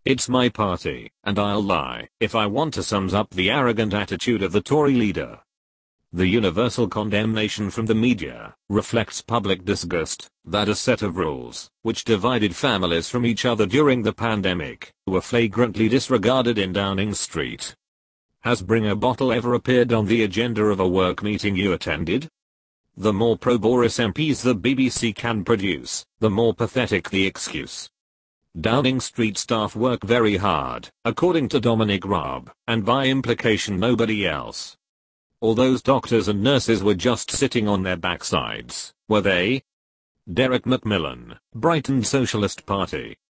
It's my party, and I'll lie if I want to sums up the arrogant attitude of the Tory leader. The universal condemnation from the media reflects public disgust that a set of rules, which divided families from each other during the pandemic, were flagrantly disregarded in Downing Street. Has Bring a Bottle ever appeared on the agenda of a work meeting you attended? The more pro-Boris MPs the BBC can produce, the more pathetic the excuse. Downing Street staff work very hard, according to Dominic Raab, and by implication nobody else. All those doctors and nurses were just sitting on their backsides, were they? Derek Macmillan, Brighton Socialist Party.